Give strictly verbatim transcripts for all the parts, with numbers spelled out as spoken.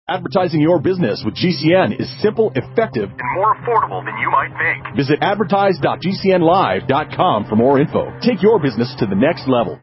Advertising your business with G C N is simple, effective, and more affordable than you might think. Visit advertise dot g c n live dot com for more info. Take your business to the next level.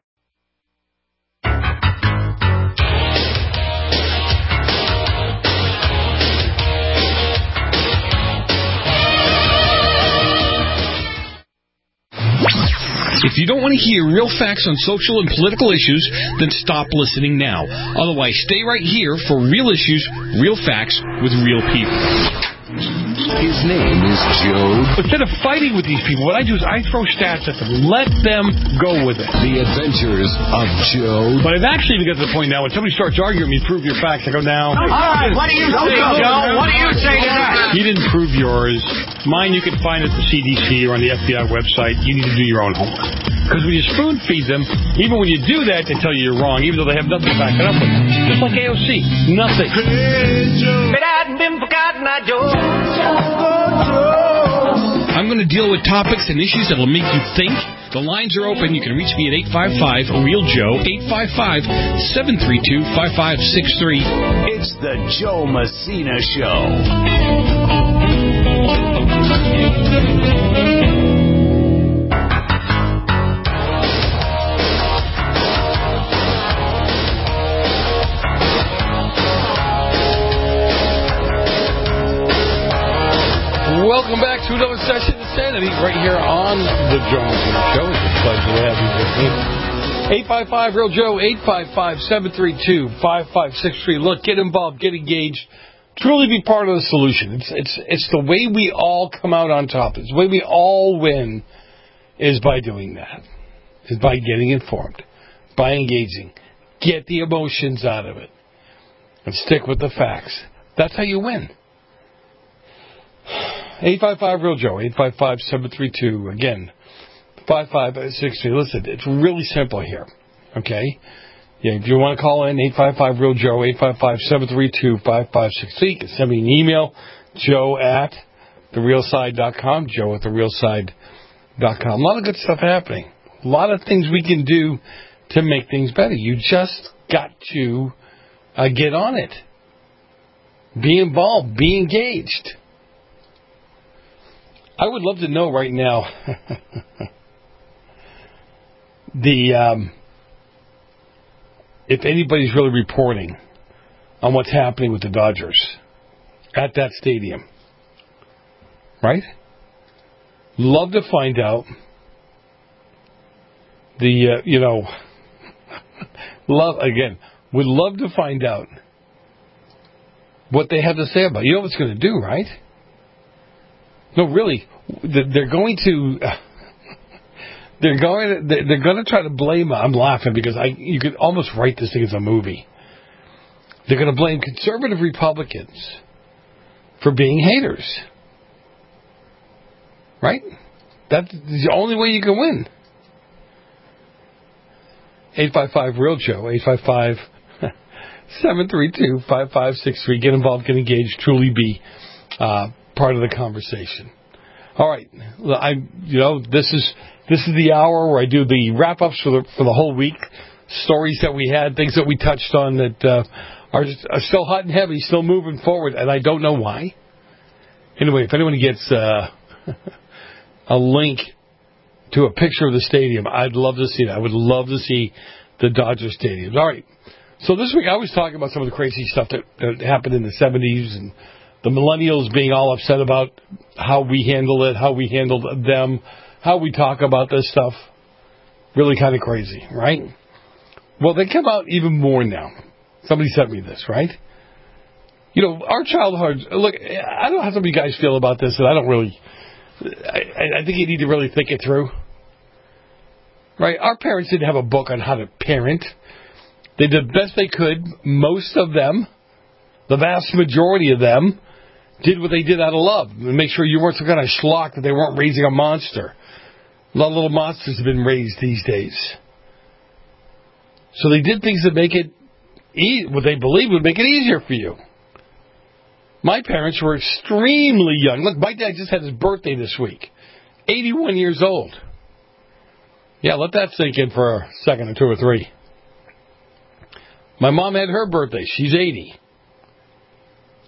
If you don't want to hear real facts on social and political issues, then stop listening now. Otherwise, stay right here for real issues, real facts, with real people. His name is Joe. Instead of fighting with these people, what I do is I throw stats at them. Let them go with it. The Adventures of Joe. But I've actually got to the point now when somebody starts arguing with me, prove your facts, I go, now. All right, what do you say, Joe? What do you say to that? You didn't prove yours. Mine you can find at the C D C or on the F B I website. You need to do your own homework. Because when you spoon feed them, even when you do that, they tell you you're wrong, even though they have nothing to back it up with. Just like A O C. Nothing. It hadn't been forgotten, I Joe. I'm going to deal with topics and issues that will make you think. The lines are open. You can reach me at eight five five, real Joe, eight five five, seven three two, five five six three. It's the Joe Messina Show. Welcome back to another session of Sanity right here on the Joe Messina Show. It's a pleasure to have you with me. eight five five, real Joe, eight five five, seven three two, five five six three. Look, get involved, get engaged. Truly be part of the solution. It's it's it's the way we all come out on top. It's the way we all win is by doing that. Is by getting informed, by engaging. Get the emotions out of it. And stick with the facts. That's how you win. eight five five, real Joe, eight five five, seven three two, again, five five six three. Listen, it's really simple here, okay? Yeah, if you want to call in, eight five five, real Joe, eight five five, seven three two, five five six three. You can send me an email, joe at the real side dot com, joe at the real side dot com. A lot of good stuff happening. A lot of things we can do to make things better. You just got to uh, get on it. Be involved. Be engaged. I would love to know right now the um, if anybody's really reporting on what's happening with the Dodgers at that stadium. Right? Love to find out the, uh, you know, love, again, would love to find out what they have to say about it. You know what it's going to do, right? No, really, they're going to, they're going to, they're going to try to blame, I'm laughing because I, you could almost write this thing as a movie. They're going to blame conservative Republicans for being haters. Right? That's the only way you can win. eight five five, real Joe, eight five five, seven three two, five five six three. Get involved, get engaged, truly be uh, part of the conversation. All right, I you know this is this is the hour where I do the wrap ups for the for the whole week, stories that we had, things that we touched on that uh, are, just, are still hot and heavy, still moving forward, and I don't know why. Anyway, if anyone gets uh, a link to a picture of the stadium, I'd love to see that. I would love to see the Dodger stadiums. All right. So this week I was talking about some of the crazy stuff that, that happened in the seventies and the millennials being all upset about how we handle it, how we handled them, how we talk about this stuff. Really kind of crazy, right? Well, they come out even more now. Somebody sent me this, right? You know, our childhood, look, I don't know how some of you guys feel about this, and I don't really, I, I think you need to really think it through. Right? Our parents didn't have a book on how to parent. They did the best they could. Most of them, the vast majority of them, did what they did out of love. And make sure you weren't some kind of schlock, that they weren't raising a monster. A lot of little monsters have been raised these days. So they did things that make it, e- what they believe would make it easier for you. My parents were extremely young. Look, my dad just had his birthday this week. eighty-one years old. Yeah, let that sink in for a second or two or three. My mom had her birthday. She's eighty.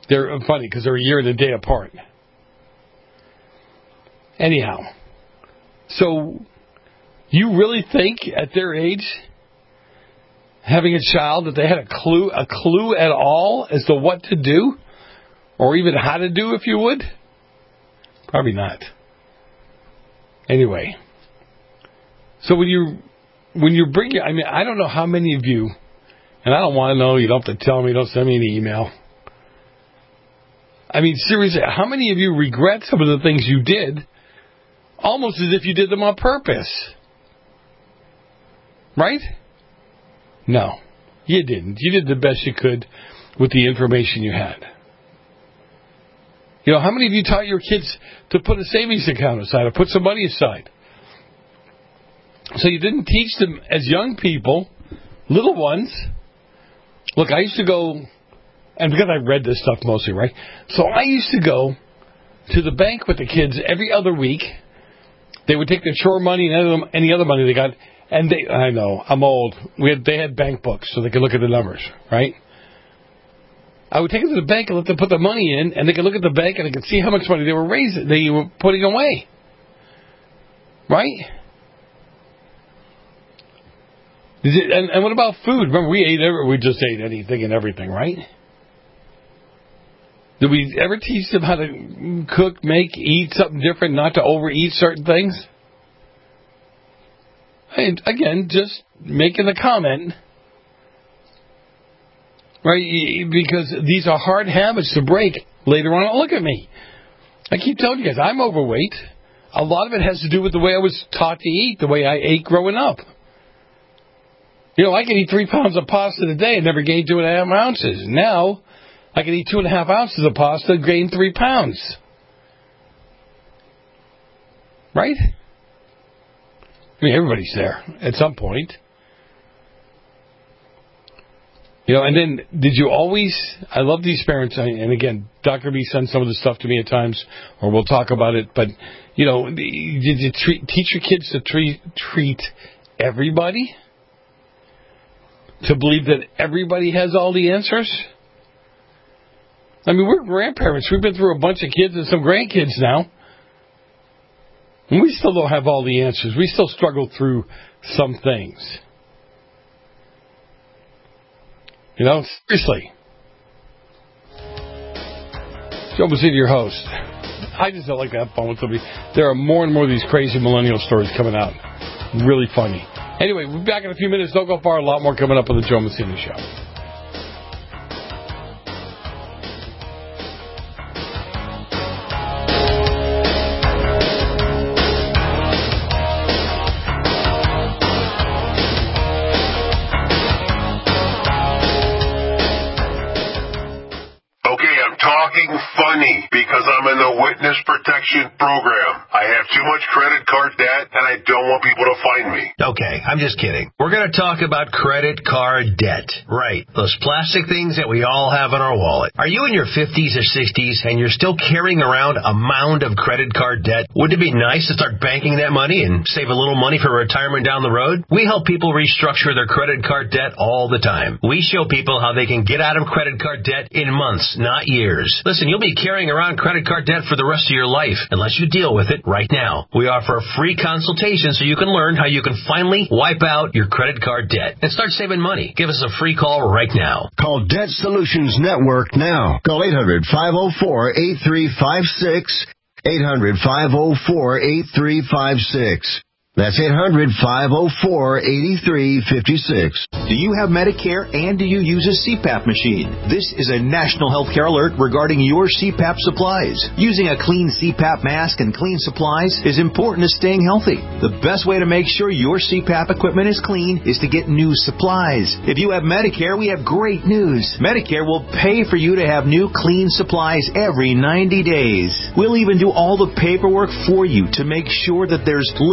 They're funny because they're a year and a day apart. Anyhow, so you really think at their age, having a child, that they had a clue, a clue at all as to what to do, or even how to do, if you would? Probably not. Anyway, so when you when you bring your, I mean, I don't know how many of you, and I don't want to know. You don't have to tell me. Don't send me an email. I mean, seriously, how many of you regret some of the things you did, almost as if you did them on purpose? Right? No, you didn't. You did the best you could with the information you had. You know, how many of you taught your kids to put a savings account aside or put some money aside? So you didn't teach them as young people, little ones. Look, I used to go, and because I read this stuff mostly, right? So I used to go to the bank with the kids every other week. They would take their chore money and any other money they got, and they, I know, I'm old. We had, they had bank books so they could look at the numbers, right? I would take them to the bank and let them put the money in, and they could look at the bank and they could see how much money they were raising, they were putting away. Right? It, and, and what about food? Remember, we ate every, we just ate anything and everything, right? Did we ever teach them how to cook, make, eat something different, not to overeat certain things? And again, just making a comment. Right, because these are hard habits to break later on. Look at me. I keep telling you guys, I'm overweight. A lot of it has to do with the way I was taught to eat, the way I ate growing up. You know, I can eat three pounds of pasta a day and never gain two and a half ounces. Now, I can eat two and a half ounces of pasta and gain three pounds. Right? I mean, everybody's there at some point. You know, and then, did you always, I love these parents, and again, Doctor B sends some of the stuff to me at times, or we'll talk about it, but, you know, did you treat, teach your kids to treat, treat everybody? To believe that everybody has all the answers? I mean, we're grandparents. We've been through a bunch of kids and some grandkids now. And we still don't have all the answers. We still struggle through some things. You know, seriously. Joe Massino, your host. I just don't like to have fun with somebody. There are more and more of these crazy millennial stories coming out. Really funny. Anyway, we'll be back in a few minutes. Don't go far. A lot more coming up on the Joe Massino Show. Funny, because I'm in the witness protection program. I have too much credit card debt, and I don't want people to find me. Okay, I'm just kidding. We're going to talk about credit card debt. Right, those plastic things that we all have in our wallet. Are you in your fifties or sixties, and you're still carrying around a mound of credit card debt? Wouldn't it be nice to start banking that money and save a little money for retirement down the road? We help people restructure their credit card debt all the time. We show people how they can get out of credit card debt in months, not years. Listen, you'll be carrying around credit card debt for the rest of your life unless you deal with it right now. We offer a free consultation so you can learn how you can finally wipe out your credit card debt and start saving money. Give us a free call right now. Call Debt Solutions Network now. Call eight hundred, five oh four, eight three five six. eight hundred, five oh four, eight three five six. That's eight hundred, five oh four, eight three five six. Do you have Medicare and do you use a C PAP machine? This is a national healthcare alert regarding your C PAP supplies. Using a clean C PAP mask and clean supplies is important to staying healthy. The best way to make sure your C PAP equipment is clean is to get new supplies. If you have Medicare, we have great news. Medicare will pay for you to have new clean supplies every ninety days. We'll even do all the paperwork for you to make sure that there's little to no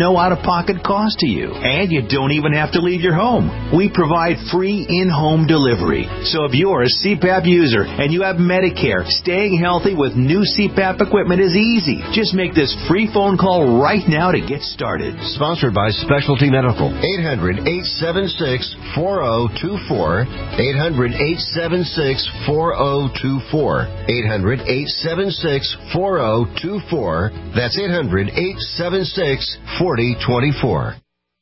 no out-of-pocket cost to you, and you don't even have to leave your home. We provide free in-home delivery. So if you're a C PAP user and you have Medicare, staying healthy with new C PAP equipment is easy. Just make this free phone call right now to get started. Sponsored by Specialty Medical. eight hundred, eight seven six, four zero two four. eight hundred, eight seven six, four zero two four. eight hundred, eight seven six, four zero two four. That's eight hundred, eight seven six, four zero two four.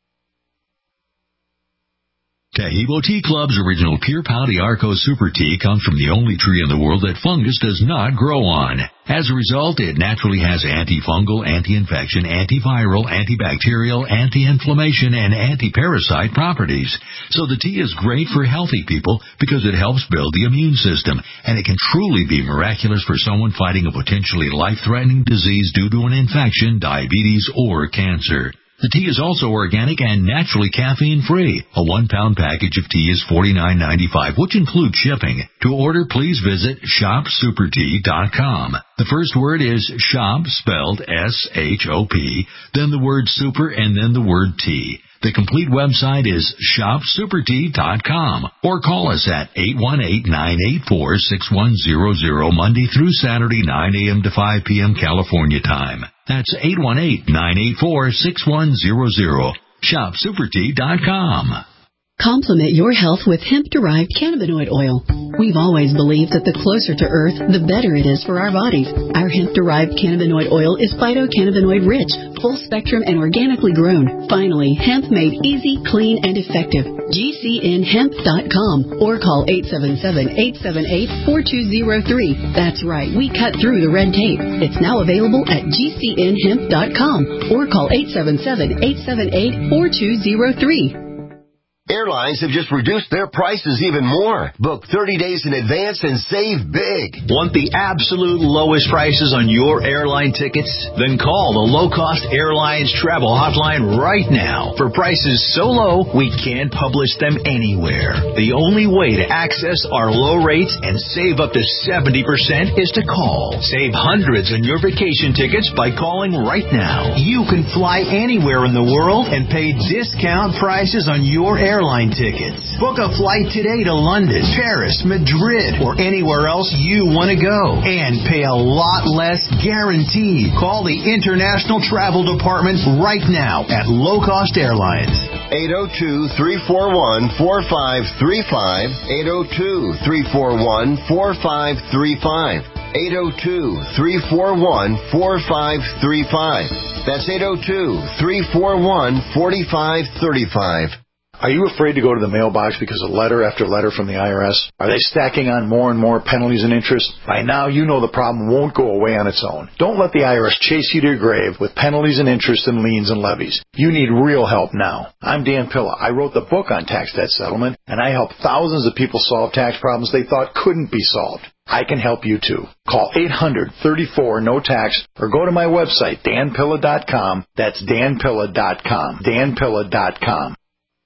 Taheebo Tea Club's original Pure Pau d'Arco Super Tea comes from the only tree in the world that fungus does not grow on. As a result, it naturally has antifungal, anti-infection, antiviral, antibacterial, anti-inflammation, and anti-parasite properties. So the tea is great for healthy people because it helps build the immune system, and it can truly be miraculous for someone fighting a potentially life-threatening disease due to an infection, diabetes, or cancer. The tea is also organic and naturally caffeine-free. A one-pound package of tea is forty-nine ninety-five, which includes shipping. To order, please visit shop super tea dot com. The first word is shop, spelled S H O P, then the word super, and then the word tea. The complete website is shop super tea dot com, or call us at eight one eight, nine eight four, six one zero zero Monday through Saturday, nine a.m. to five p.m. California time. That's eight one eight, nine eight four, six one zero zero. shop super tea dot com. Complement your health with hemp-derived cannabinoid oil. We've always believed that the closer to Earth, the better it is for our bodies. Our hemp-derived cannabinoid oil is phytocannabinoid-rich, full-spectrum, and organically grown. Finally, hemp made easy, clean, and effective. G C N hemp dot com or call eight seven seven, eight seven eight, four two zero three. That's right, we cut through the red tape. It's now available at G C N hemp dot com or call eight seven seven, eight seven eight, four two zero three. Airlines have just reduced their prices even more. Book thirty days in advance and save big. Want the absolute lowest prices on your airline tickets? Then call the Low Cost Airlines Travel Hotline right now. For prices so low, we can't publish them anywhere. The only way to access our low rates and save up to seventy percent is to call. Save hundreds on your vacation tickets by calling right now. You can fly anywhere in the world and pay discount prices on your airline airline tickets. Book a flight today to London, Paris, Madrid, or anywhere else you want to go. And pay a lot less guaranteed. Call the International Travel Department right now at Low Cost Airlines. eight oh two, three four one, four five three five. eight oh two, three four one, four five three five. eight oh two, three four one, four five three five. That's eight oh two, three four one, four five three five. Are you afraid to go to the mailbox because of letter after letter from the I R S? Are they stacking on more and more penalties and interest? By now, you know the problem won't go away on its own. Don't let the I R S chase you to your grave with penalties and interest and liens and levies. You need real help now. I'm Dan Pilla. I wrote the book on tax debt settlement, and I help thousands of people solve tax problems they thought couldn't be solved. I can help you too. Call eight hundred, thirty-four, no tax or go to my website, dan pilla dot com. That's dan pilla dot com. dan pilla dot com.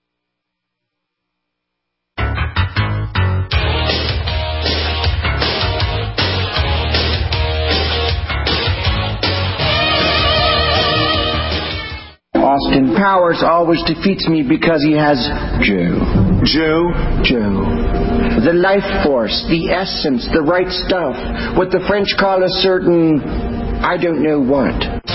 Austin Powers always defeats me because he has Joe. Joe? Joe. The life force, the essence, the right stuff. What the French call a certain, I don't know what.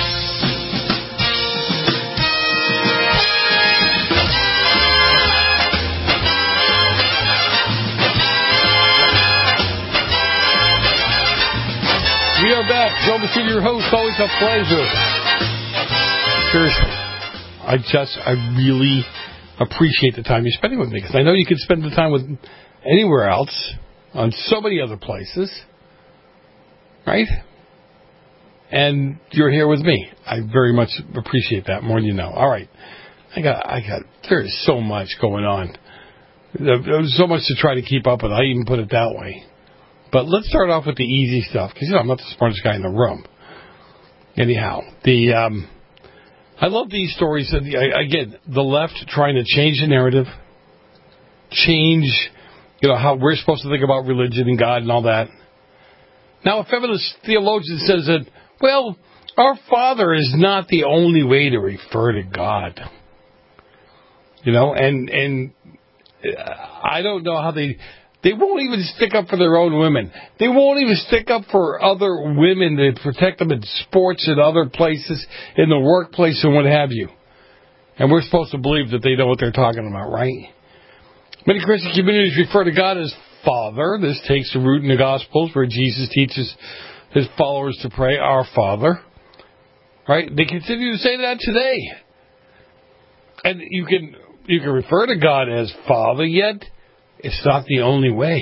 We are back. Joe Messina, your host. Always a pleasure. Seriously. I just, I really appreciate the time you're spending with me, because I know you could spend the time with anywhere else, on so many other places, right? And you're here with me. I very much appreciate that, more than you know. All right. I got, I got, there is so much going on. There's so much to try to keep up with. I even put it that way. But let's start off with the easy stuff, because, you know, I'm not the smartest guy in the room. Anyhow, the, um, I love these stories. Again, the left trying to change the narrative, change, you know, how we're supposed to think about religion and God and all that. Now, a feminist theologian says that, well, Our Father is not the only way to refer to God. You know, and and I don't know how they... They won't even stick up for their own women. They won't even stick up for other women to protect them in sports and other places, in the workplace and what have you. And we're supposed to believe that they know what they're talking about, right? Many Christian communities refer to God as Father. This takes the root in the Gospels where Jesus teaches his followers to pray, Our Father. Right? They continue to say that today. And you can you can refer to God as Father, yet it's not the only way.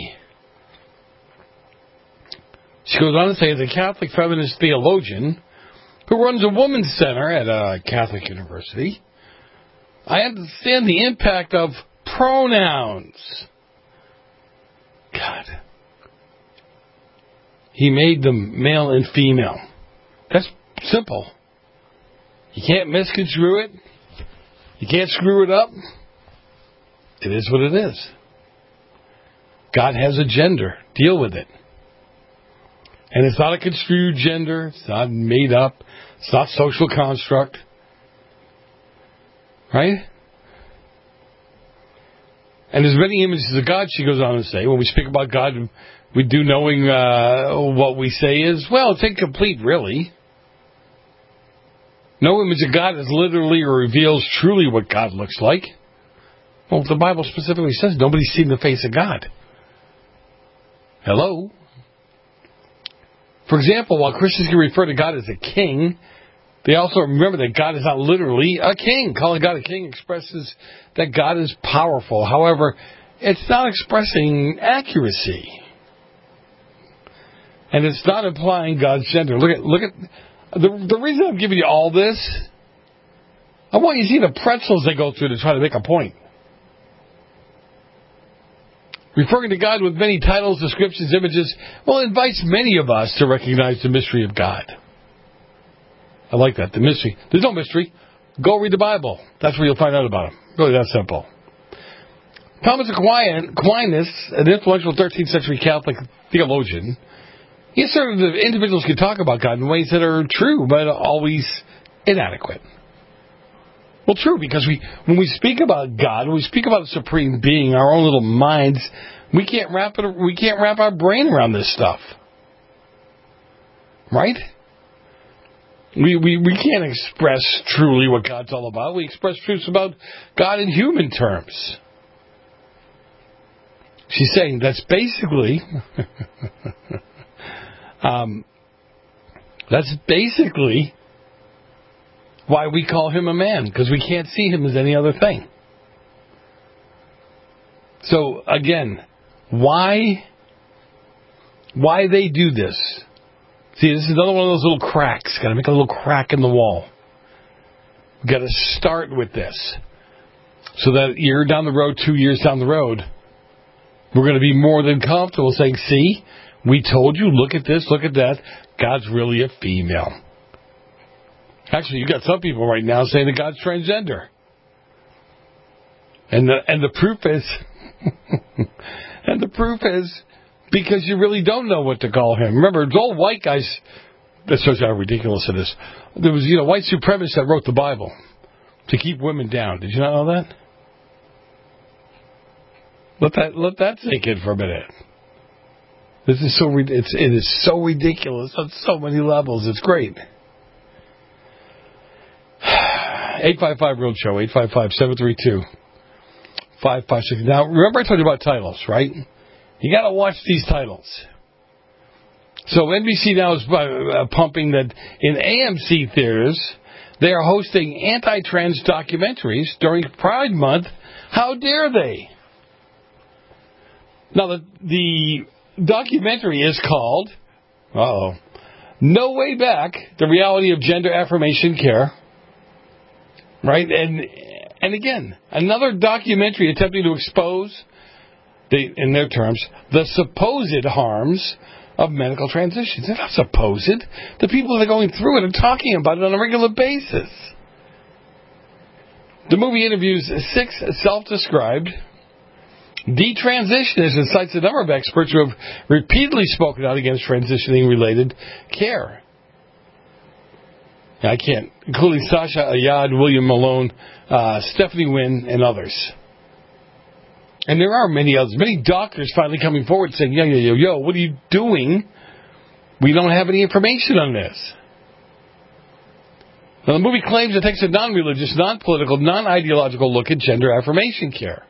She goes on to say, as a Catholic feminist theologian who runs a women's center at a Catholic university, I understand the impact of pronouns. God. He made them male and female. That's simple. You can't misconstrue it. You can't screw it up. It is what it is. God has a gender. Deal with it. And it's not a construed gender. It's not made up. It's not social construct. Right? And there's many images of God, she goes on to say. When we speak about God, we do knowing uh, what we say is, well, it's incomplete, really. No image of God is literally or reveals truly what God looks like. Well, the Bible specifically says nobody's seen the face of God. Hello? For example, while Christians can refer to God as a king, they also remember that God is not literally a king. Calling God a king expresses that God is powerful. However, it's not expressing accuracy. And it's not implying God's gender. Look at look at the the reason I'm giving you all this. I want you to see the pretzels they go through to try to make a point. Referring to God with many titles, descriptions, images, well, invites many of us to recognize the mystery of God. I like that, the mystery. There's no mystery. Go read the Bible. That's where you'll find out about him. Really that simple. Thomas Aquinas, an influential thirteenth century Catholic theologian, he asserted that individuals can talk about God in ways that are true, but always inadequate. Well, true, because we, when we speak about God, when we speak about a supreme being, our own little minds, we can't wrap it, we can't wrap our brain around this stuff. Right? We, we, we can't express truly what God's all about. We express truths about God in human terms. She's saying that's basically, um, that's basically why we call him a man, because we can't see him as any other thing. So, again, why, why they do this? See, this is another one of those little cracks. Got to make a little crack in the wall. We've got to start with this, so that a year down the road, two years down the road, we're going to be more than comfortable saying, see, we told you, look at this, look at that. God's really a female. Actually, you got some people right now saying that God's transgender. And the, and the proof is, and the proof is, because you really don't know what to call him. Remember, it's all white guys, that shows you how ridiculous it is. There was, you know, white supremacists that wrote the Bible to keep women down. Did you not know that? Let that, let that sink in for a minute. This is so, it's, it is so ridiculous on so many levels. It's great. eight five five Real Show, eight five five, seven three two, five five six. Now, remember I told you about titles, right? You got to watch these titles. So N B C now is uh, pumping that in A M C theaters, they are hosting anti-trans documentaries during Pride Month. How dare they? Now, the, the documentary is called, uh-oh, No Way Back, The Reality of Gender Affirmation Care. Right? And and again, another documentary attempting to expose, the, in their terms, the supposed harms of medical transitions. They're not supposed. The people that are going through it are talking about it on a regular basis. The movie interviews six self-described detransitioners and cites a number of experts who have repeatedly spoken out against transitioning-related care. I can't, including Sasha Ayad, William Malone, uh, Stephanie Wynn, and others. And there are many others, many doctors finally coming forward saying, yo, yo, yo, yo, what are you doing? We don't have any information on this. Now, the movie claims it takes a non-religious, non-political, non-ideological look at gender affirmation care.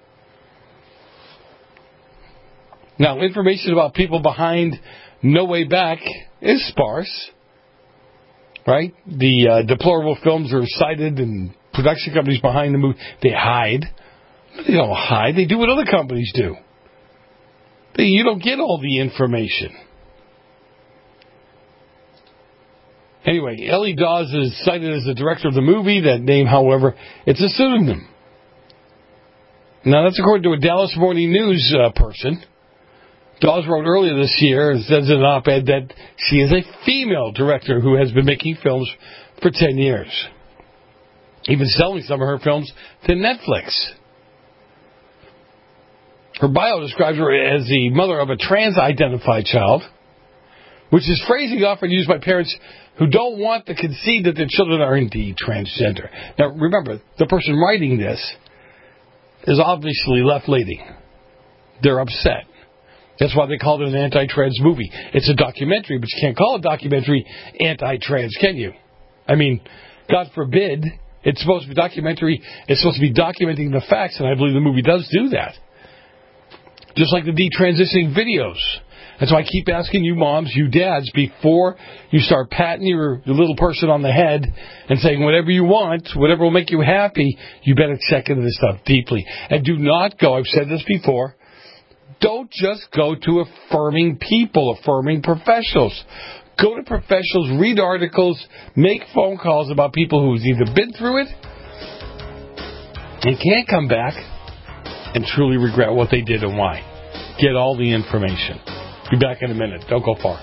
Now, information about people behind No Way Back is sparse, right? The uh, deplorable films are cited and production companies behind the movie, they hide. They don't hide. They do what other companies do. They, you don't get all the information. Anyway, Ellie Dawes is cited as the director of the movie. That name, however, it's a pseudonym. Now, that's according to a Dallas Morning News uh, person. Dawes wrote earlier this year, and says in an op-ed, that she is a female director who has been making films for ten years. Even selling some of her films to Netflix. Her bio describes her as the mother of a trans-identified child, which is phrasing often used by parents who don't want to concede that their children are indeed transgender. Now, remember, the person writing this is obviously left-leaning. They're upset. That's why they called it an anti-trans movie. It's a documentary, but you can't call a documentary anti-trans, can you? I mean, God forbid, it's supposed to be documentary. It's supposed to be documenting the facts, and I believe the movie does do that. Just like the detransitioning videos. That's why I keep asking you moms, you dads, before you start patting your, your little person on the head and saying whatever you want, whatever will make you happy, you better check into this stuff deeply. And do not go, I've said this before, don't just go to affirming people, affirming professionals. Go to professionals, read articles, make phone calls about people who've either been through it and can't come back and truly regret what they did and why. Get all the information. Be back in a minute. Don't go far.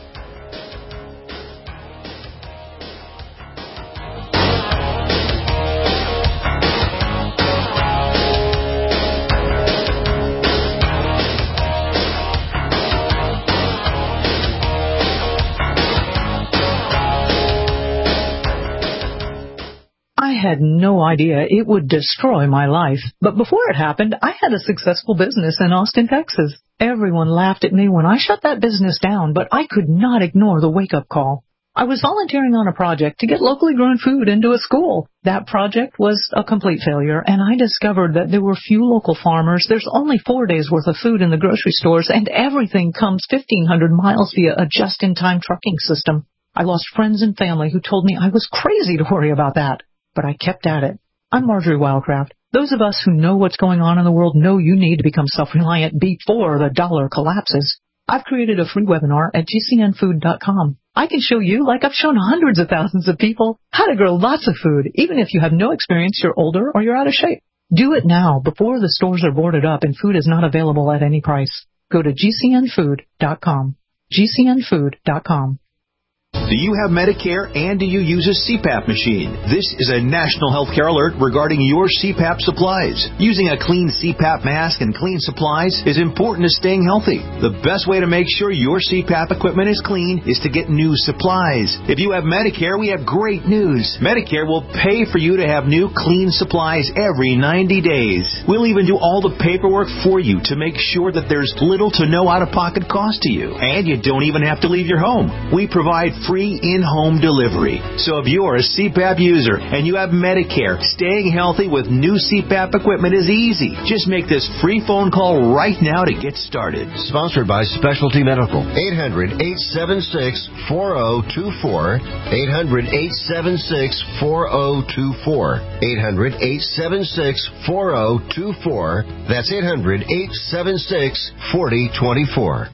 I had no idea it would destroy my life. But before it happened, I had a successful business in Austin, Texas. Everyone laughed at me when I shut that business down, but I could not ignore the wake-up call. I was volunteering on a project to get locally grown food into a school. That project was a complete failure, and I discovered that there were few local farmers. There's only four days' worth of food in the grocery stores, and everything comes fifteen hundred miles via a just-in-time trucking system. I lost friends and family who told me I was crazy to worry about that. But I kept at it. I'm Marjorie Wildcraft. Those of us who know what's going on in the world know you need to become self-reliant before the dollar collapses. I've created a free webinar at G C N food dot com. I can show you, like I've shown hundreds of thousands of people, how to grow lots of food, even if you have no experience, you're older, or you're out of shape. Do it now before the stores are boarded up and food is not available at any price. Go to G C N food dot com. G C N food dot com. Do you have Medicare and do you use a C PAP machine? This is a national healthcare alert regarding your C PAP supplies. Using a clean C PAP mask and clean supplies is important to staying healthy. The best way to make sure your C PAP equipment is clean is to get new supplies. If you have Medicare, we have great news. Medicare will pay for you to have new clean supplies every ninety days. We'll even do all the paperwork for you to make sure that there's little to no out-of-pocket cost to you. And you don't even have to leave your home. We provide free in-home delivery. So if you're a C PAP user and you have Medicare, staying healthy with new C PAP equipment is easy. Just make this free phone call right now to get started. Sponsored by Specialty Medical. eight hundred, eight seven six, four zero two four. eight hundred, eight seven six, four zero two four. eight hundred, eight seven six, four zero two four. That's eight hundred, eight seven six, four zero two four.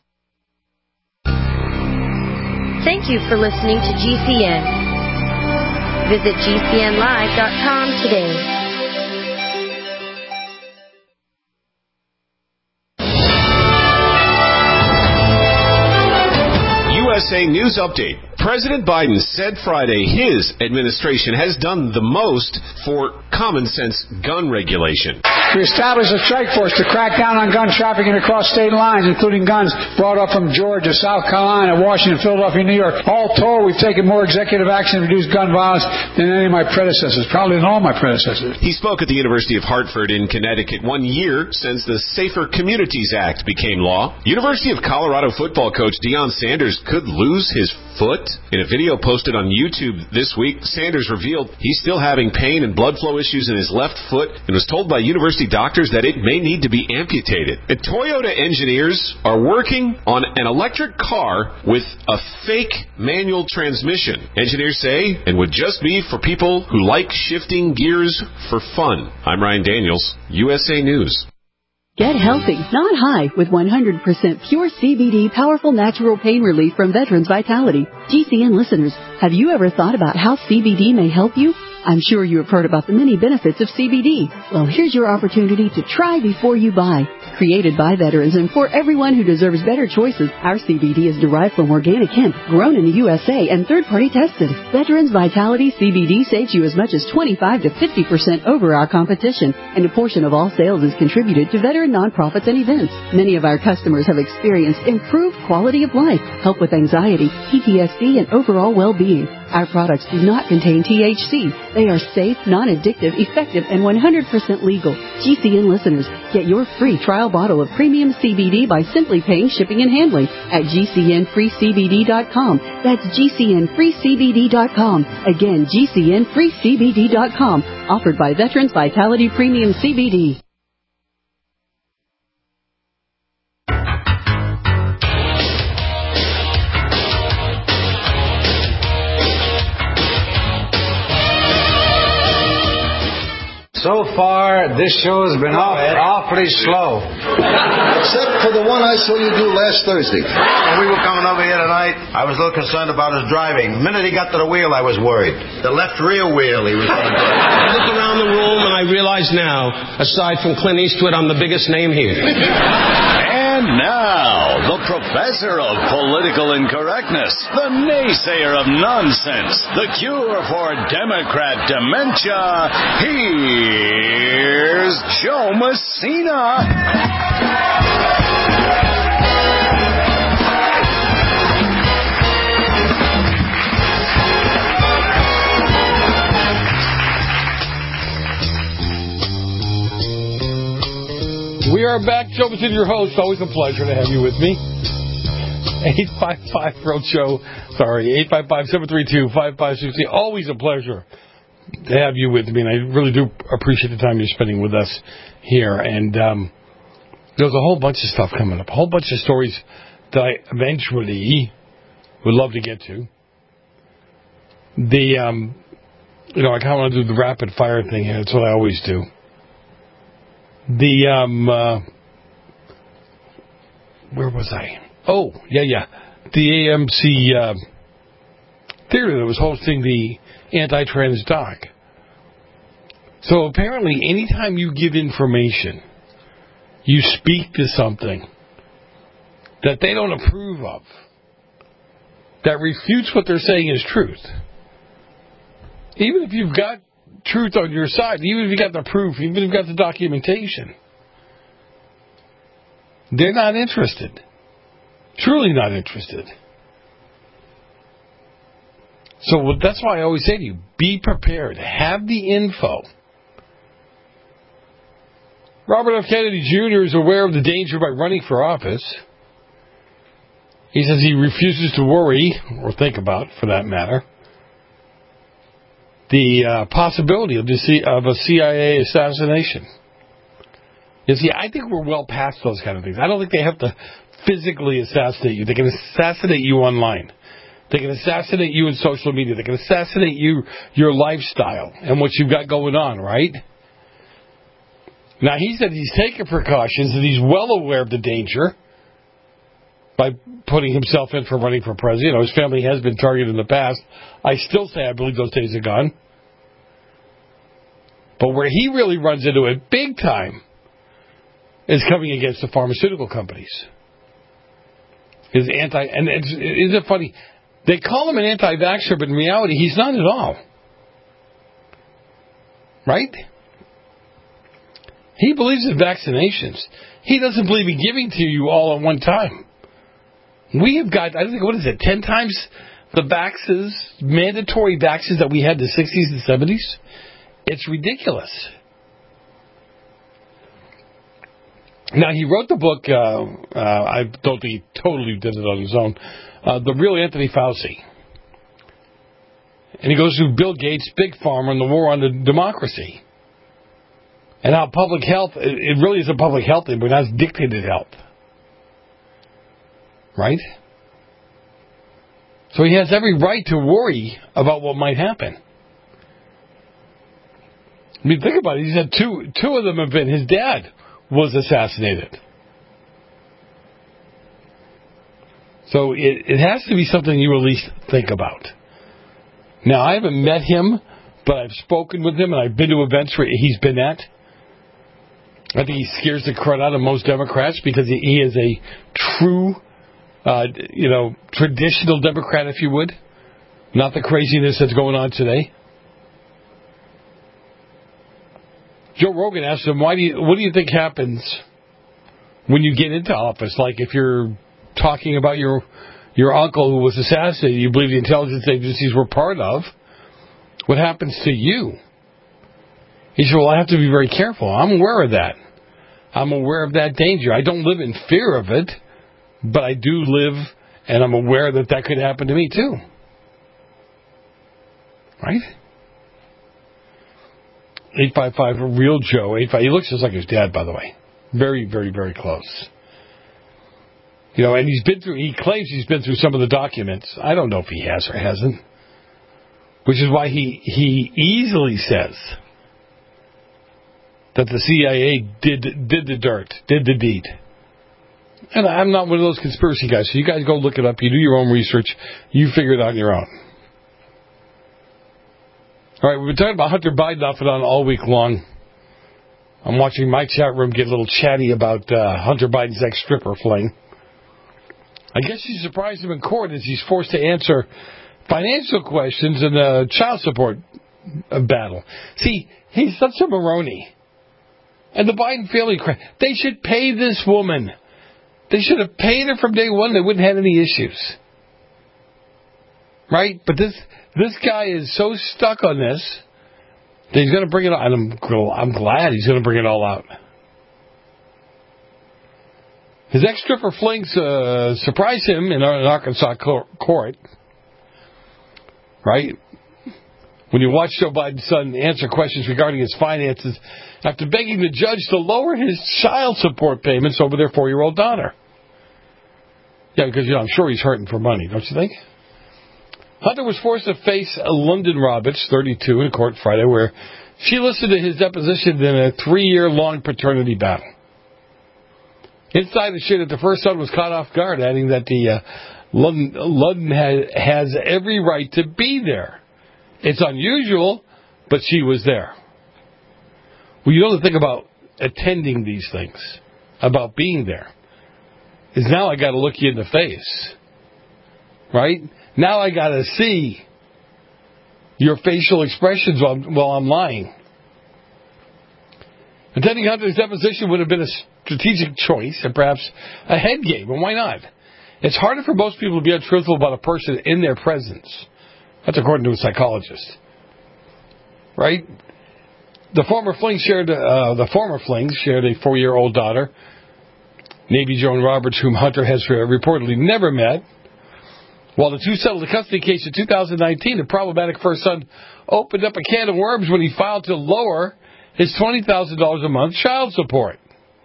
Thank you for listening to G C N. Visit G C N live dot com today. U S A News Update. President Biden said Friday his administration has done the most for common sense gun regulation. We established a strike force to crack down on gun trafficking across state lines, including guns brought up from Georgia, South Carolina, Washington, Philadelphia, New York. All told, we've taken more executive action to reduce gun violence than any of my predecessors, probably than all my predecessors. He spoke at the University of Hartford in Connecticut one year since the Safer Communities Act became law. University of Colorado football coach Deion Sanders could lose his foot. In a video posted on YouTube this week, Sanders revealed he's still having pain and blood flow issues in his left foot and was told by university doctors that it may need to be amputated. And Toyota engineers are working on an electric car with a fake manual transmission. Engineers say it would just be for people who like shifting gears for fun. I'm Ryan Daniels, U S A News. Get healthy, not high, with one hundred percent pure C B D powerful natural pain relief from Veterans Vitality. G C N listeners, have you ever thought about how C B D may help you? I'm sure you have heard about the many benefits of C B D. Well, here's your opportunity to try before you buy. Created by veterans and for everyone who deserves better choices, our C B D is derived from organic hemp, grown in the U S A and third-party tested. Veterans Vitality C B D saves you as much as twenty-five to fifty percent over our competition, and a portion of all sales is contributed to veteran nonprofits and events. Many of our customers have experienced improved quality of life, help with anxiety, P T S D, and overall well-being. Our products do not contain T H C. They are safe, non-addictive, effective, and one hundred percent legal. G C N listeners, get your free trial bottle of premium C B D by simply paying shipping and handling at G C N free C B D dot com. That's G C N free C B D dot com. Again, G C N free C B D dot com. Offered by Veterans Vitality Premium C B D. So far, this show has been off, awfully slow. Except for the one I saw you do last Thursday. When we were coming over here tonight, I was a little concerned about his driving. The minute he got to the wheel, I was worried. The left rear wheel, he was going to do. I look around the room and I realize now, aside from Clint Eastwood, I'm the biggest name here. And now, the professor of political incorrectness, the naysayer of nonsense, the cure for Democrat dementia, here's Joe Messina. We are back. Joe Messina, your host. Always a pleasure to have you with me. eight five five, R E A L Show. Sorry, eight five five, seven three two, five five six zero. Always a pleasure to have you with me, and I really do appreciate the time you're spending with us here. And um, there's a whole bunch of stuff coming up, a whole bunch of stories that I eventually would love to get to. The, um, you know, I kind of want to do the rapid fire thing here. That's what I always do. The, um, uh, where was I? Oh, yeah, yeah. The A M C uh, theater that was hosting the anti-trans doc. So apparently, anytime you give information, you speak to something that they don't approve of, that refutes what they're saying is truth. Even if you've got truth on your side, even if you got the proof, even if you got the documentation, they're not interested. Truly not interested. So that's why I always say to you, be prepared. Have the info. Robert F. Kennedy Junior is aware of the danger by running for office. He says he refuses to worry, or think about, for that matter, the uh, possibility of, the C- of a C I A assassination. You see, I think we're well past those kind of things. I don't think they have to physically assassinate you. They can assassinate you online. They can assassinate you in social media. They can assassinate you, your lifestyle, and what you've got going on, right? Now, he said he's taking precautions and he's well aware of the danger by putting himself in for running for president. You know, his family has been targeted in the past. I still say I believe those days are gone. But where he really runs into it big time is coming against the pharmaceutical companies. His anti, and it's, isn't it funny? They call him an anti-vaxxer, but in reality, he's not at all. Right? He believes in vaccinations. He doesn't believe in giving to you all at one time. We have got, I think, what is it, ten times the vaxes, mandatory vaxes that we had in the sixties and seventies? It's ridiculous. Now, he wrote the book, uh, uh, I don't think he totally did it on his own, uh, The Real Anthony Fauci. And he goes through Bill Gates, Big Pharma, and the war on the democracy. And how public health, it really is a public health thing, but not dictated health. Right? So he has every right to worry about what might happen. I mean, think about it. He's had two, two of them have been, his dad was assassinated. So it, it has to be something you at least think about. Now, I haven't met him, but I've spoken with him, and I've been to events where he's been at. I think he scares the crud out of most Democrats because he, he is a true, uh, you know, traditional Democrat, if you would. Not the craziness that's going on today. Joe Rogan asked him, "Why do you? What do you think happens when you get into office? Like if you're talking about your your uncle who was assassinated, you believe the intelligence agencies were part of. What happens to you?" He said, "Well, I have to be very careful. I'm aware of that. I'm aware of that danger. I don't live in fear of it, but I do live, and I'm aware that that could happen to me too." Right? eight five five Real Joe. eight five He looks just like his dad, by the way. Very, very, very close. You know, and he's been through, he claims he's been through some of the documents. I don't know if he has or hasn't. Which is why he, he easily says that the C I A did did the dirt, did the deed. And I'm not one of those conspiracy guys, so you guys go look it up. You do your own research. You figure it out on your own. All right, we've been talking about Hunter Biden off and on all week long. I'm watching my chat room get a little chatty about uh, Hunter Biden's ex-stripper fling. I guess she surprised him in court as he's forced to answer financial questions in a child support battle. See, he's such a Maroney. And the Biden family, they should pay this woman. They should have paid her from day one. They wouldn't have any issues. Right? But this this guy is so stuck on this that he's going to bring it out. And I'm, I'm glad he's going to bring it all out. His ex-stripper flings uh, surprised him in an Arkansas court. Right? When you watch Joe Biden's son answer questions regarding his finances after begging the judge to lower his child support payments over their four-year-old daughter. Yeah, because you know, I'm sure he's hurting for money, don't you think? Hunter was forced to face London Roberts, thirty-two, in court Friday, where she listened to his deposition in a three-year-long paternity battle. Inside, it shared that the first son was caught off guard, adding that the uh, London, London has, has every right to be there. It's unusual, but she was there. Well, you know the thing about attending these things, about being there, is now I got to look you in the face. Right? Now I got to see your facial expressions while, while I'm lying. Attending Hunter's deposition would have been a strategic choice and perhaps a head game, and why not? It's harder for most people to be untruthful about a person in their presence. That's according to a psychologist. Right? The former fling shared uh, the former fling shared a four-year-old daughter, Navy Joan Roberts, whom Hunter has reportedly never met. While the two settled a custody case in two thousand nineteen, the problematic first son opened up a can of worms when he filed to lower his twenty thousand dollars a month child support.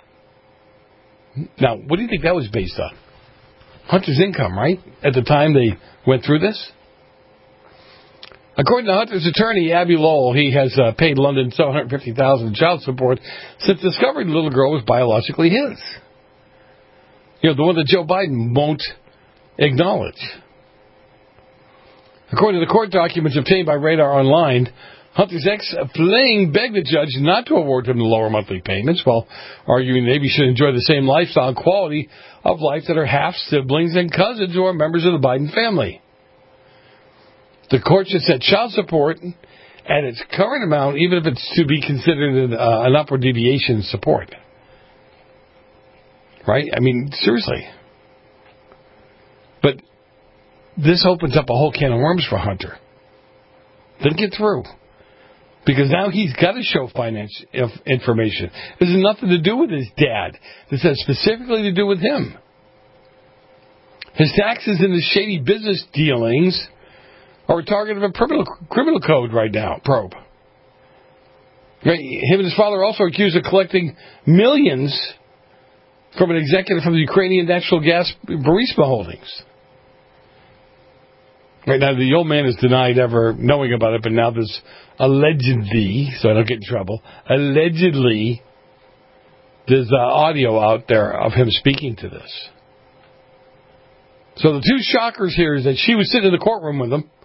Now, what do you think that was based on? Hunter's income, right? At the time they went through this? According to Hunter's attorney, Abby Lowell, he has uh, paid London seven hundred fifty thousand dollars in child support since discovering the little girl was biologically his. You know, the one that Joe Biden won't acknowledge. According to the court documents obtained by Radar Online, Hunter's ex-fling begged the judge not to award him the lower monthly payments, while arguing they should enjoy the same lifestyle and quality of life that her half-siblings and cousins who are members of the Biden family. The court should set child support at its current amount, even if it's to be considered an, uh, an upward deviation support. Right? I mean, seriously. But this opens up a whole can of worms for Hunter. Doesn't get through. Because now he's got to show finance information. This has nothing to do with his dad. This has specifically to do with him. His taxes and his shady business dealings are a target of a criminal, criminal code right now, probe. Right? Him and his father are also accused of collecting millions from an executive from the Ukrainian natural gas Burisma holdings. Right now, the old man has denied ever knowing about it, but now there's allegedly, so I don't get in trouble, allegedly, there's uh, audio out there of him speaking to this. So the two shockers here is that she was sitting in the courtroom with him,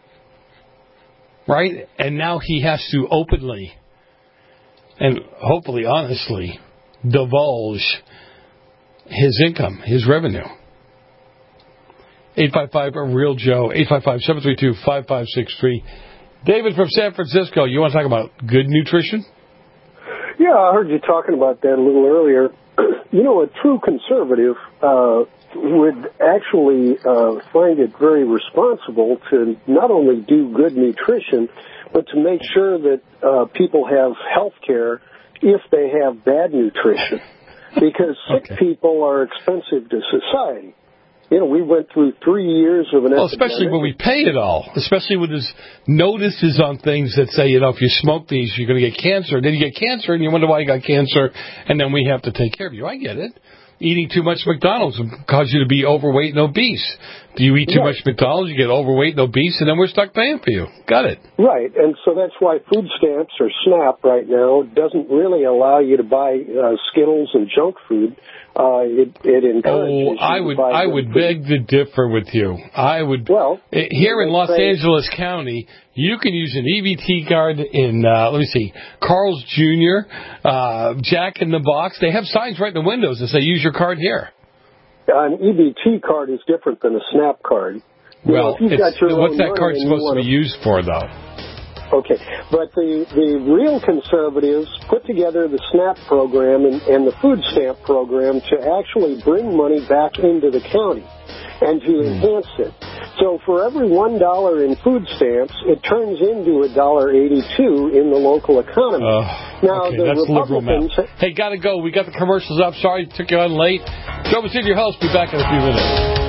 right? And now he has to openly and hopefully honestly divulge his income, his revenue. eight five five, real Joe, eight five five, seven three two, five five six three. David from San Francisco, you want to talk about good nutrition? Yeah, I heard you talking about that a little earlier. You know, a true conservative uh, would actually uh, find it very responsible to not only do good nutrition, but to make sure that uh, people have health care if they have bad nutrition. Because sick okay. people are expensive to society. You know, we went through three years of an well, epidemic. Especially when we pay it all. Especially with his notices on things that say, you know, if you smoke these, you're going to get cancer. Then you get cancer, and you wonder why you got cancer, and then we have to take care of you. I get it. Eating too much McDonald's will cause you to be overweight and obese. Do you eat too right. much McDonald's, you get overweight and obese, and then we're stuck paying for you. Got it. Right, and so that's why food stamps or SNAP right now doesn't really allow you to buy uh, Skittles and junk food. Uh, it, it encourages oh, I would, I would beg to differ with you. I would. Well, here in Los Angeles County, you can use an E B T card in, uh, let me see, Carl's Junior, uh, Jack in the Box. They have signs right in the windows that say, use your card here. An E B T card is different than a SNAP card. You well, know, it's, what's that card supposed to be used for, though? Okay, but the, the real conservatives put together the SNAP program and, and the food stamp program to actually bring money back into the county and to enhance it. So for every one dollar in food stamps, it turns into a dollar eighty-two in the local economy. Uh, now okay, the that's liberal Republicans. math. Hey, gotta go. We got the commercials up. Sorry, took you on late. Joe Messina, your host. Be back in a few minutes.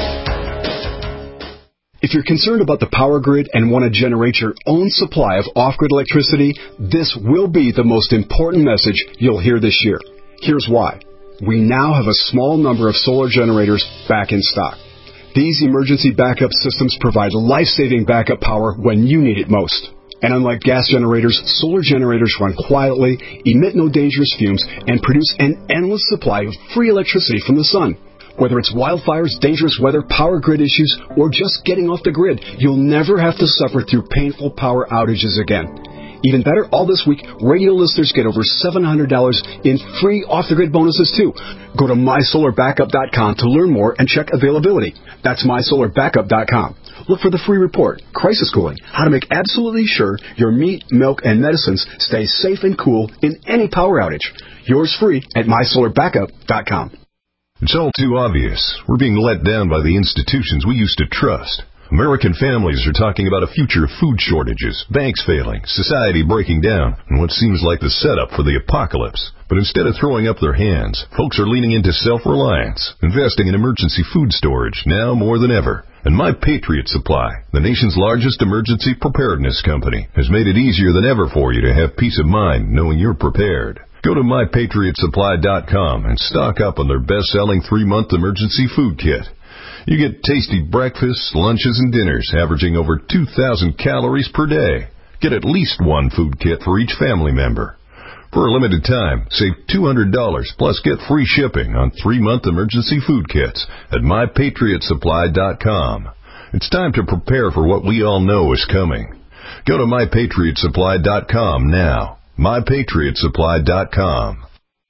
If you're concerned about the power grid and want to generate your own supply of off-grid electricity, this will be the most important message you'll hear this year. Here's why. We now have a small number of solar generators back in stock. These emergency backup systems provide life-saving backup power when you need it most. And unlike gas generators, solar generators run quietly, emit no dangerous fumes, and produce an endless supply of free electricity from the sun. Whether it's wildfires, dangerous weather, power grid issues, or just getting off the grid, you'll never have to suffer through painful power outages again. Even better, all this week, radio listeners get over seven hundred dollars in free off-the-grid bonuses, too. Go to my solar backup dot com to learn more and check availability. That's my solar backup dot com. Look for the free report, Crisis Cooling, how to make absolutely sure your meat, milk, and medicines stay safe and cool in any power outage. Yours free at my solar backup dot com. It's all too obvious. We're being let down by the institutions we used to trust. American families are talking about a future of food shortages, banks failing, society breaking down, and what seems like the setup for the apocalypse. But instead of throwing up their hands, folks are leaning into self-reliance, investing in emergency food storage now more than ever. And My Patriot Supply, the nation's largest emergency preparedness company, has made it easier than ever for you to have peace of mind knowing you're prepared. Go to my patriot supply dot com and stock up on their best-selling three-month emergency food kit. You get tasty breakfasts, lunches, and dinners averaging over two thousand calories per day. Get at least one food kit for each family member. For a limited time, save two hundred dollars plus get free shipping on three-month emergency food kits at my patriot supply dot com. It's time to prepare for what we all know is coming. Go to my patriot supply dot com now. my patriot supply dot com.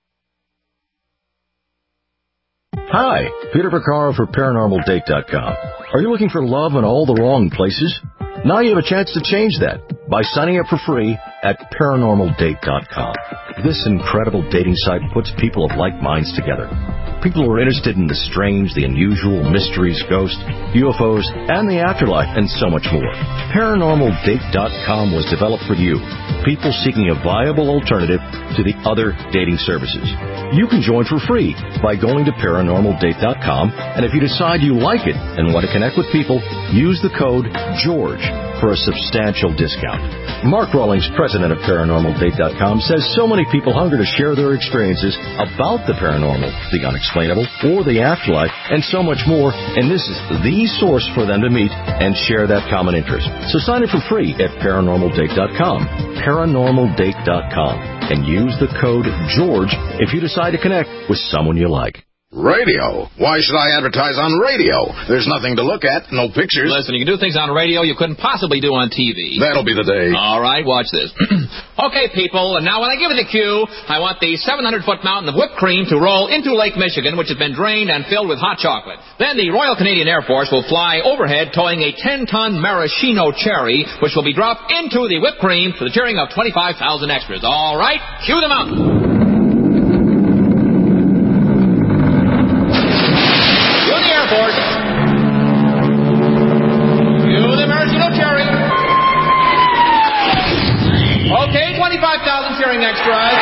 Hi, Peter Picaro for paranormal date dot com. Are you looking for love in all the wrong places? Now you have a chance to change that. by signing up for free at paranormal date dot com. This incredible dating site puts people of like minds together. People who are interested in the strange, the unusual, mysteries, ghosts, U F Os, and the afterlife, and so much more. paranormal date dot com was developed for you, people seeking a viable alternative to the other dating services. You can join for free by going to paranormal date dot com, and if you decide you like it and want to connect with people, use the code GEORGE for a substantial discount. Mark Rawlings, president of paranormal date dot com, says so many people hunger to share their experiences about the paranormal, the unexplainable, or the afterlife, and so much more, and this is the source for them to meet and share that common interest. So sign up for free at paranormal date dot com, paranormal date dot com, and use the code GEORGE if you decide to connect with someone you like. Radio? Why should I advertise on radio? There's nothing to look at, no pictures. Listen, you can do things on radio you couldn't possibly do on T V. That'll be the day. All right, watch this. Okay, people, and now when I give you the cue, I want the seven hundred foot mountain of whipped cream to roll into Lake Michigan, which has been drained and filled with hot chocolate. Then the Royal Canadian Air Force will fly overhead towing a ten ton maraschino cherry, which will be dropped into the whipped cream to the cheering of twenty-five thousand extras. All right, cue the mountain. twenty-five thousand cheering extras.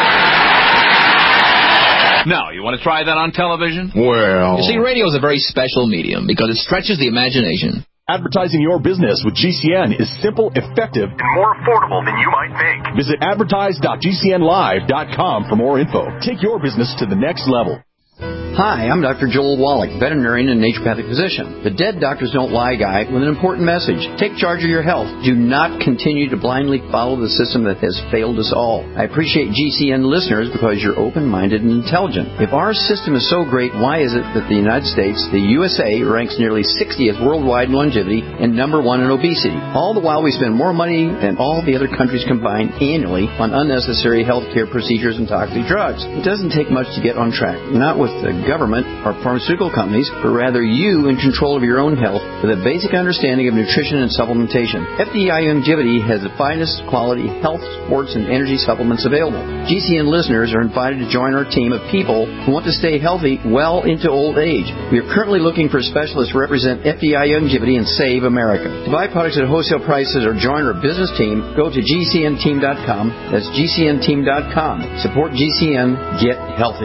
Now, you want to try that on television? Well... You see, radio is a very special medium because it stretches the imagination. Advertising your business with G C N is simple, effective, and more affordable than you might think. Visit advertise dot g c n live dot com for more info. Take your business to the next level. Hi, I'm Doctor Joel Wallach, veterinarian and naturopathic physician. The Dead Doctors Don't Lie guy with an important message. Take charge of your health. Do not continue to blindly follow the system that has failed us all. I appreciate G C N listeners because you're open-minded and intelligent. If our system is so great, why is it that the United States, the U S A, ranks nearly sixtieth worldwide in longevity and number one in obesity? All the while we spend more money than all the other countries combined annually on unnecessary health care procedures and toxic drugs. It doesn't take much to get on track. Not with the government or pharmaceutical companies, but rather you in control of your own health with a basic understanding of nutrition and supplementation. F D I Longevity has the finest quality health, sports, and energy supplements available. G C N listeners are invited to join our team of people who want to stay healthy well into old age. We are currently looking for specialists to represent F D I Longevity and Save America. To buy products at wholesale prices or join our business team, go to G C N team dot com. That's G C N team dot com. Support G C N. Get healthy.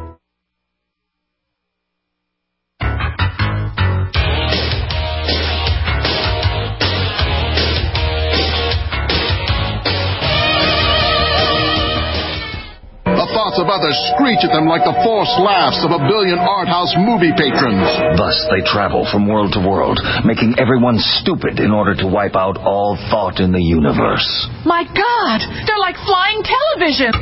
Of others screech at them like the forced laughs of a billion art house movie patrons. Thus they travel from world to world, making everyone stupid in order to wipe out all thought in the universe. My God, they're like flying television.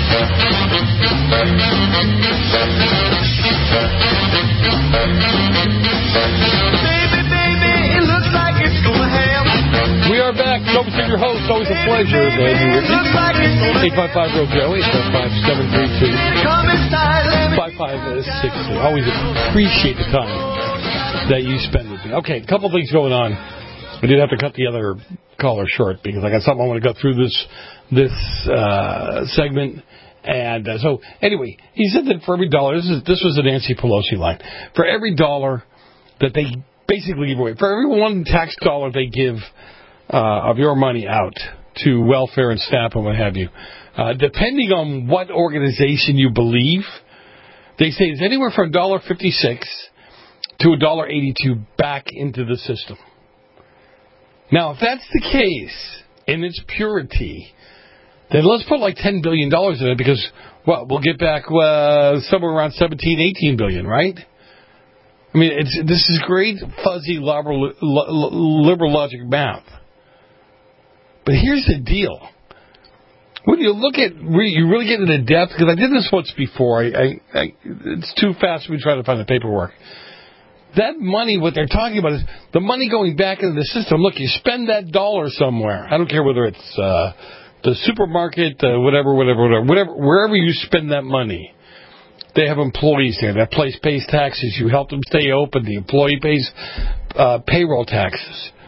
Baby, baby, it looks like it's going to hell. We are back. Joe, your host. Always a pleasure. eight five five real Joe. eight five five, seven three two, five five six two. Always appreciate the time that you spend with me. Okay, a couple things going on. I did have to cut the other caller short because I got something I want to go through this this uh, segment. And uh, so, anyway, he said that for every dollar, this, is, this was the Nancy Pelosi line, for every dollar that they basically give away, for every one tax dollar they give Uh, of your money out to welfare and staff and what have you, uh, depending on what organization you believe, they say it's anywhere from one dollar fifty-six to one dollar eighty-two back into the system. Now, if that's the case, in its purity, then let's put like ten billion dollars in it because, well, we'll get back uh, somewhere around seventeen, eighteen billion dollars, right? I mean, it's, this is great, fuzzy, liberal, liberal logic math. But here's the deal. When you look at, you really get into depth, because I did this once before. I, I, I, it's too fast for me to try to find the paperwork. That money, what they're talking about is the money going back into the system. Look, you spend that dollar somewhere. I don't care whether it's uh, the supermarket, uh, whatever, whatever, whatever, whatever, wherever you spend that money. They have employees there. That place pays taxes. You help them stay open. The employee pays uh, payroll taxes.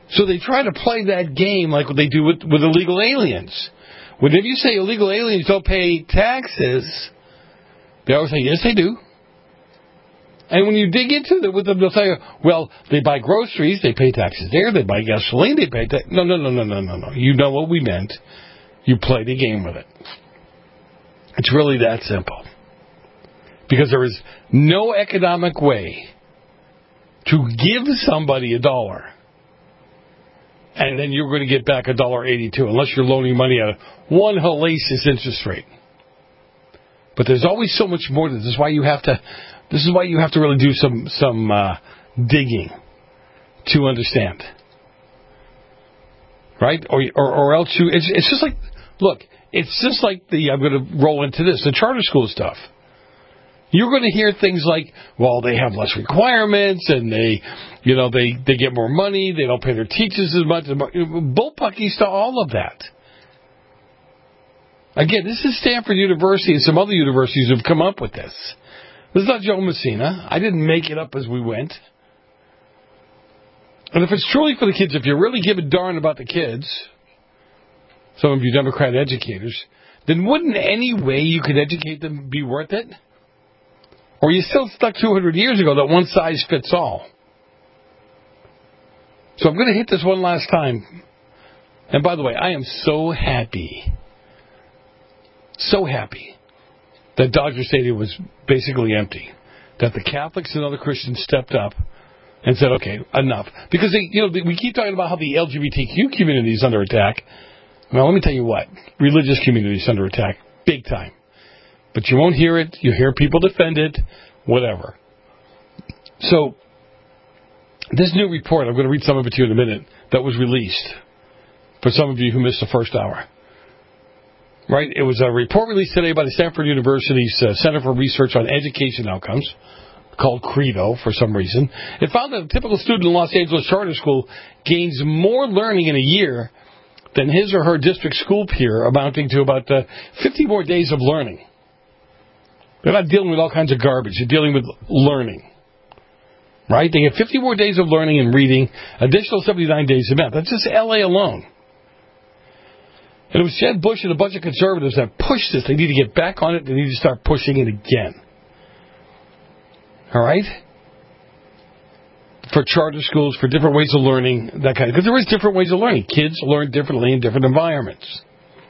So they try to play that game like what they do with, with illegal aliens. Whenever you say illegal aliens don't pay taxes, they always say, yes, they do. And when you dig into it with them, they'll say, well, they buy groceries, they pay taxes there. They buy gasoline, they pay taxes. No, no, no, no, no, no, no. You know what we meant. You play the game with it. It's really that simple. Because there is no economic way to give somebody a dollar and then you're going to get back a dollar eighty-two unless you're loaning money at a one hellacious interest rate. But there's always so much more to this. This is why you have to. This is why you have to really do some some uh, digging to understand, right? Or or, or else you. It's, it's just like look. It's just like the. I'm going to roll into this. The charter school stuff. You're going to hear things like, well, they have less requirements and they, you know, they, they get more money. They don't pay their teachers as much. Bullpuckies to all of that. Again, this is Stanford University and some other universities who have come up with this. This is not Joe Messina. I didn't make it up as we went. And if it's truly for the kids, if you really give a darn about the kids, some of you Democrat educators, then wouldn't any way you could educate them be worth it? Or are you still stuck two hundred years ago that one size fits all? So I'm going to hit this one last time. And by the way, I am so happy, so happy that Dodger Stadium was basically empty. That the Catholics and other Christians stepped up and said, okay, enough. Because they, you know, we keep talking about how the L G B T Q community is under attack. Well, let me tell you what. Religious community is under attack. Big time. But you won't hear it. You hear people defend it. Whatever. So, this new report, I'm going to read some of it to you in a minute, that was released. For some of you who missed the first hour. Right? It was a report released today by the Stanford University's uh, Center for Research on Education Outcomes, called CREDO for some reason. It found that a typical student in Los Angeles charter school gains more learning in a year than his or her district school peer, amounting to about uh, fifty more days of learning. They're not dealing with all kinds of garbage. They're dealing with learning. Right? They get fifty more days of learning and reading, additional seventy-nine days of math. That's just L A alone. And it was Jed Bush and a bunch of conservatives that pushed this. They need to get back on it. They need to start pushing it again. All right? For charter schools, for different ways of learning, that kind of... Because there is different ways of learning. Kids learn differently in different environments.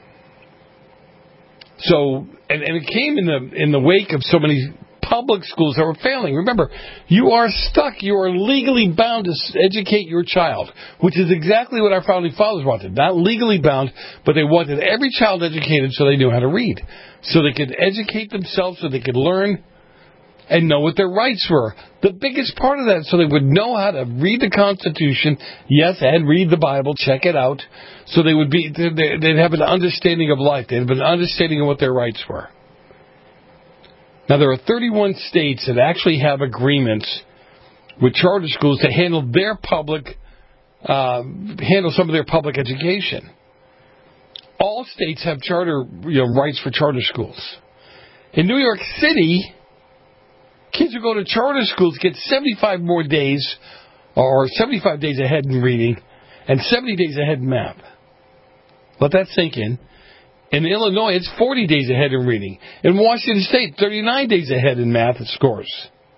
So, and, and it came in the in the wake of so many public schools that were failing. Remember, you are stuck. You are legally bound to educate your child, which is exactly what our founding fathers wanted. Not legally bound, but they wanted every child educated so they knew how to read. So they could educate themselves, so they could learn and know what their rights were. The biggest part of that, so they would know how to read the Constitution, yes, and read the Bible, check it out, so they would be, they'd have an understanding of life. They'd have an understanding of what their rights were. Now, there are thirty-one states that actually have agreements with charter schools to handle their public, uh, handle some of their public education. All states have charter, you know, rights for charter schools. In New York City, kids who go to charter schools get seventy-five more days, or seventy-five days ahead in reading, and seventy days ahead in math. Let that sink in. In Illinois, it's forty days ahead in reading. In Washington State, thirty-nine days ahead in math and scores.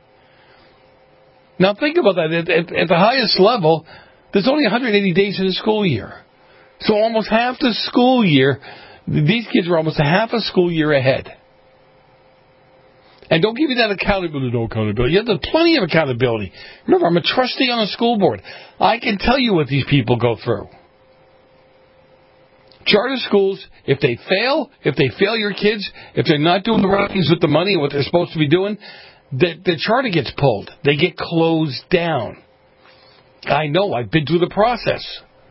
Now think about that. At, at, at the highest level, there's only one hundred eighty days in a school year. So almost half the school year, these kids are almost a half a school year ahead. And don't give me that accountability, no accountability. You have plenty of accountability. Remember, I'm a trustee on a school board. I can tell you what these people go through. Charter schools, if they fail, if they fail your kids, if they're not doing the right things with the money and what they're supposed to be doing, the, the charter gets pulled. They get closed down. I know. I've been through the process.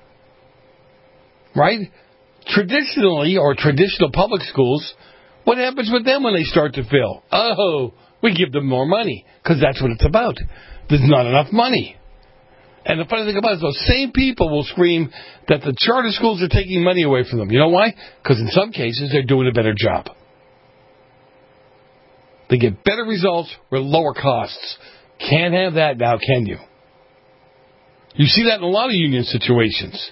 Right? Traditionally, or traditional public schools, what happens with them when they start to fail? Oh, we give them more money, because that's what it's about. There's not enough money. And the funny thing about it is those same people will scream that the charter schools are taking money away from them. You know why? Because in some cases, they're doing a better job. They get better results with lower costs. Can't have that now, can you? You see that in a lot of union situations.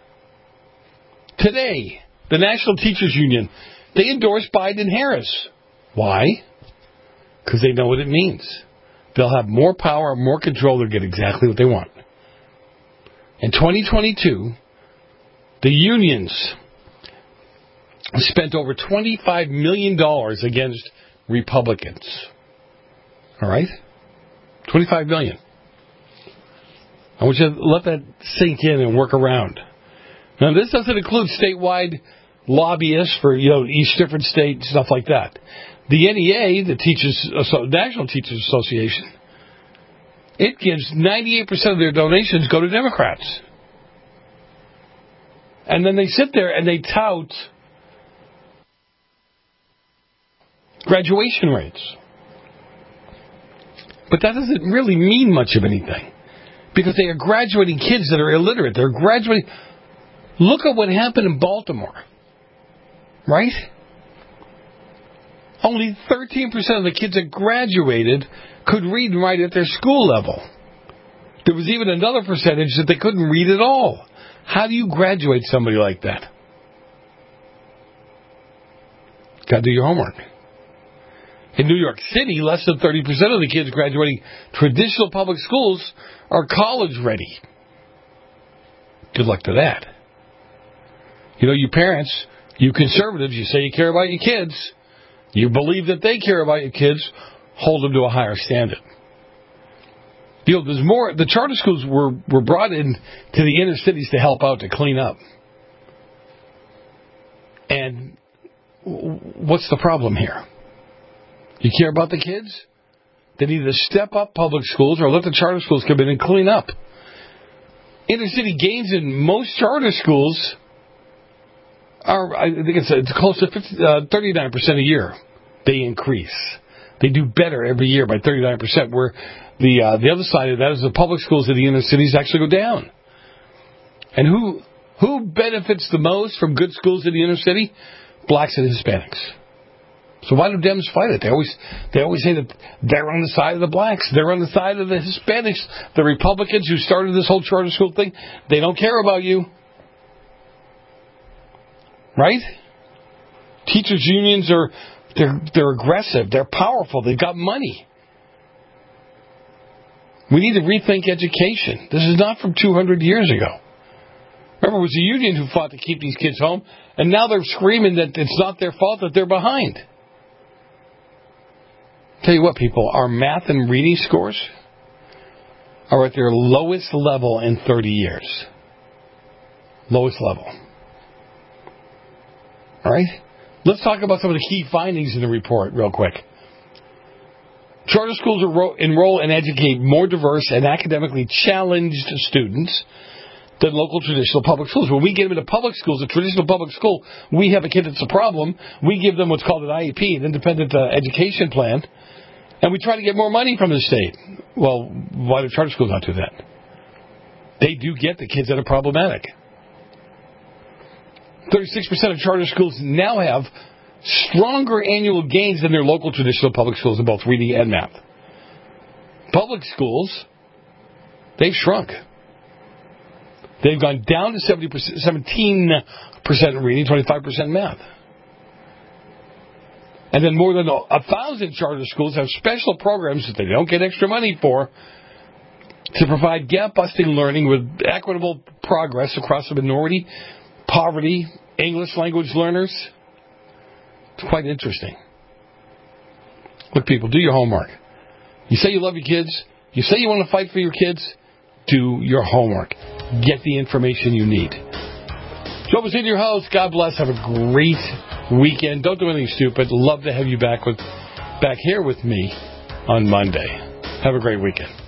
Today, the National Teachers Union, they endorsed Biden-Harris. Why? Because they know what it means. They'll have more power, more control. They'll get exactly what they want. In twenty twenty-two, the unions spent over twenty-five million dollars against Republicans. All right? twenty-five million dollars. I want you to let that sink in and work around. Now, this doesn't include statewide lobbyists for, you know, each different state, stuff like that. The N E A, the Teachers, National Teachers Association, it gives ninety-eight percent of their donations go to Democrats. And then they sit there and they tout graduation rates. But that doesn't really mean much of anything. Because they are graduating kids that are illiterate. They're graduating. Look at what happened in Baltimore. Right? Only thirteen percent of the kids that graduated could read and write at their school level. There was even another percentage that they couldn't read at all. How do you graduate somebody like that? Got to do your homework. In New York City, less than thirty percent of the kids graduating traditional public schools are college ready. Good luck to that. You know, you parents, you conservatives, you say you care about your kids. You believe that they care about your kids. Hold them to a higher standard. You know, there's more. The charter schools were, were brought in to the inner cities to help out, to clean up. And what's the problem here? You care about the kids? Then either step up public schools or let the charter schools come in and clean up. Inner city gains in most charter schools are, I think it's, it's close to fifty, uh, thirty-nine percent a year. They increase. They do better every year by thirty-nine percent, where the uh, the other side of that is the public schools in the inner cities actually go down. And who who benefits the most from good schools in the inner city? Blacks and Hispanics. So why do Dems fight it? They always they always say that they're on the side of the blacks. They're on the side of the Hispanics. The Republicans who started this whole charter school thing, they don't care about you. Right? Teachers' unions are they're they're aggressive. They're powerful. They've got money. We need to rethink education. This is not from two hundred years ago. Remember, it was the union who fought to keep these kids home, and now they're screaming that it's not their fault, that they're behind. Tell you what, people, our math and reading scores are at their lowest level in thirty years. Lowest level. All right? Let's talk about some of the key findings in the report real quick. Charter schools enroll and educate more diverse and academically challenged students than local traditional public schools. When we get them into public schools, a traditional public school, we have a kid that's a problem. We give them what's called an I E P, an independent uh, education plan, and we try to get more money from the state. Well, why do charter schools not do that? They do get the kids that are problematic. thirty-six percent of charter schools now have stronger annual gains than their local traditional public schools in both reading and math. Public schools, they've shrunk. They've gone down to seventy percent, seventeen percent in reading, twenty-five percent in math. And then more than a thousand charter schools have special programs that they don't get extra money for to provide gap-busting learning with equitable progress across the minority, poverty, English language learners. It's quite interesting. Look, people, do your homework. You say you love your kids. You say you want to fight for your kids. Do your homework. Get the information you need. Joe was in your house. God bless. Have a great weekend. Don't do anything stupid. Love to have you back with back here with me on Monday. Have a great weekend.